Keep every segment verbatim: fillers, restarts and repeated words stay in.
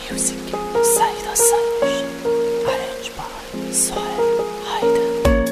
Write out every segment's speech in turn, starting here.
Music Saida Salush Arranged by Sohail Haidar.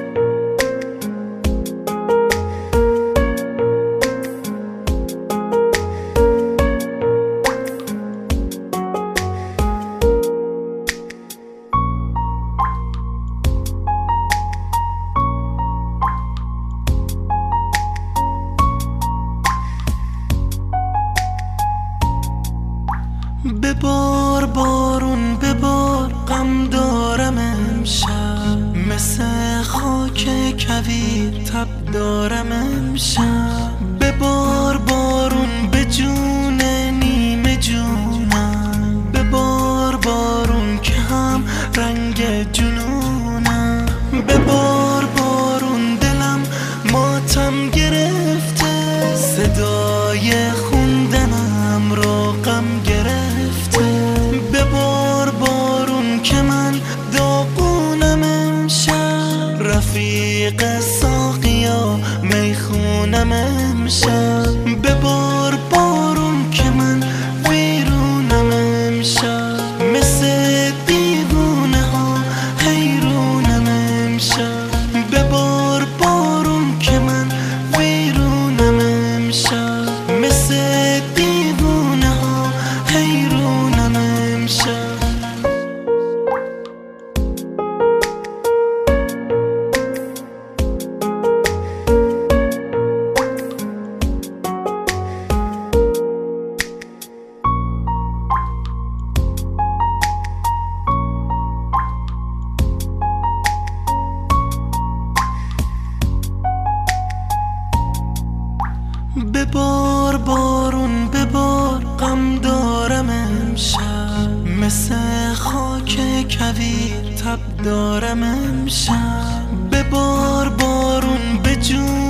ببار بارون ببار، غم دارم امشب، مثل خاک کویر تب دارم امشب. ببار بارون به جون نیمه جونم، ببار بارون که هم رنگ جنونم. ببار بارون دلم ماتم گرفته، صدای خوندنم رو غم گرفته. ببار بارون که من داغونم امشب، رفیق ساقیا میخونم امشب. ببار بارون که من ویرونم امشب، مثل دیوونه ها حیرونم امشب. ببار بارون که من ویرونم امشب، مثل دیوونه ها حیرونم امشب. ببار بارون ببار، غم دارم امشب، مثل خاک کویر تب دارم امشب. ببار بارون به جون